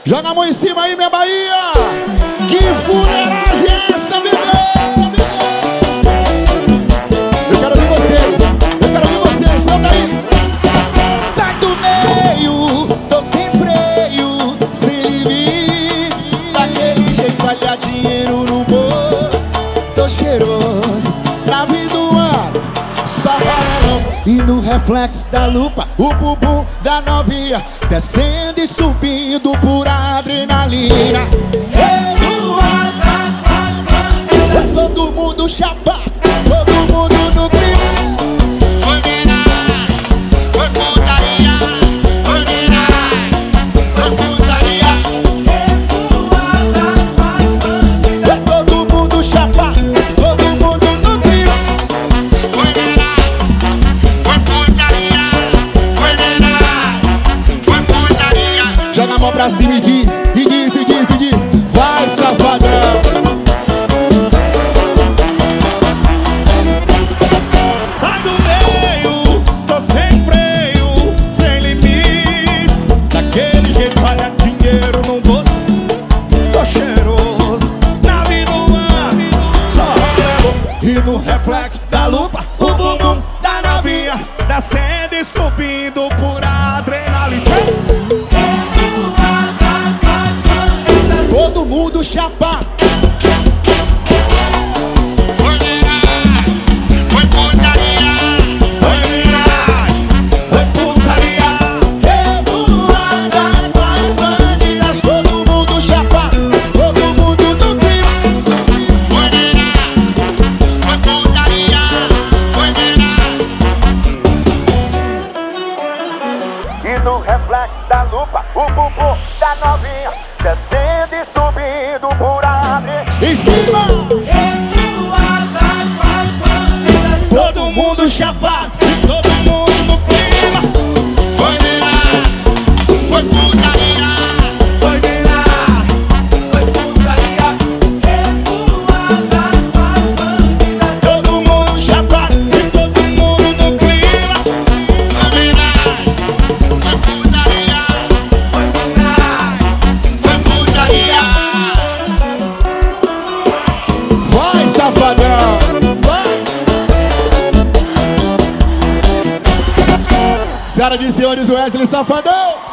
Joga a mão em cima aí, minha Bahia. Que fuleiragem é essa, bebê? Eu quero ouvir vocês. Eu quero ouvir vocês. Solta aí. Sai do meio, tô sem freio, sem limites. Daquele jeito, olha dinheiro no bolso. Tô cheiroso, na vida do ano. Só varão. E no reflexo da lupa, o bumbum da novinha descendo e subindo por adrenalina. Todo mundo chapado, todo mundo no clima. Foi homenagem, foi putaria. Foi homenagem, foi putaria. Todo mundo chapado, todo mundo no clima. Foi homenagem, foi putaria. Foi homenagem, foi putaria. Joga a mão pra cima e diz, e diz, e diz, e diz. Vai, safadão. Sai do meio, tô sem freio, sem limites. Daquele jeito, olha dinheiro no bolso. Tô cheiroso, na vida humana. Só rolo. E no reflexo da lupa, o bumbum da novinha descendo e subindo por adrenalina. Todo mundo chapado. Foi homenagem, foi putaria. Foi homenagem, foi putaria. Revoada com as bandidas. Todo mundo chapado, todo mundo no clima. Foi homenagem, foi putaria. Foi homenagem. E no reflexo da lupa, o bumbum da novinha descendo e subindo por ali. Em cima. Todo mundo chapado, todo mundo no clima. Foi homenagem, foi putaria. Foi homenagem, foi putaria. Todo mundo chapado e todo mundo no clima. Foi homenagem, foi putaria. Foi homenagem, Foi putaria. Vai, safadão. Vai. Senhoras e senhores, Wesley Safadão.